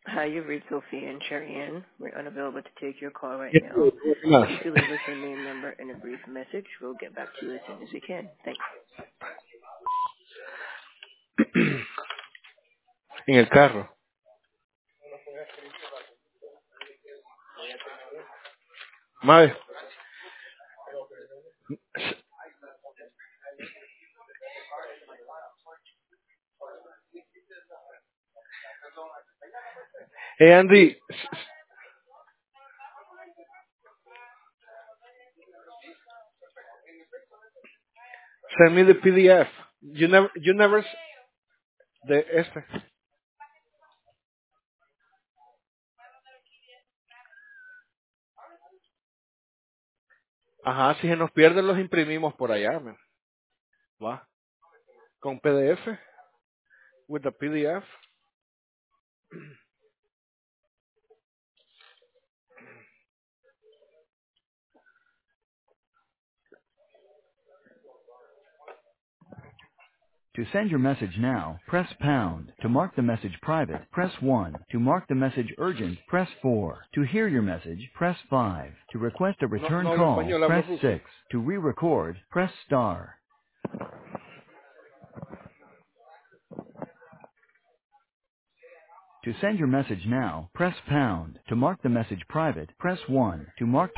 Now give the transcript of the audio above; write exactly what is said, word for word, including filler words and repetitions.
Hi, you've reached Sophia and Sherry Ann. We're unavailable to take your call right Yeah, now. más. If you could leave us your name, number, and a brief message, we'll get back to you as soon as we can. Thanks. En el carro. Mae, hey Andy, send me the P D F. You never, you never, s- de este. Ajá, si se nos pierden los imprimimos por allá, man. Va. Con P D F, with the P D F. To send your message now, press pound. To mark the message private, press one. To mark the message urgent, press four. To hear your message, press five. To request a No, return no hablo call, español, hablo press ruso. six. To re-record, press star. To send your message now, press pound. To mark the message private, press one. To mark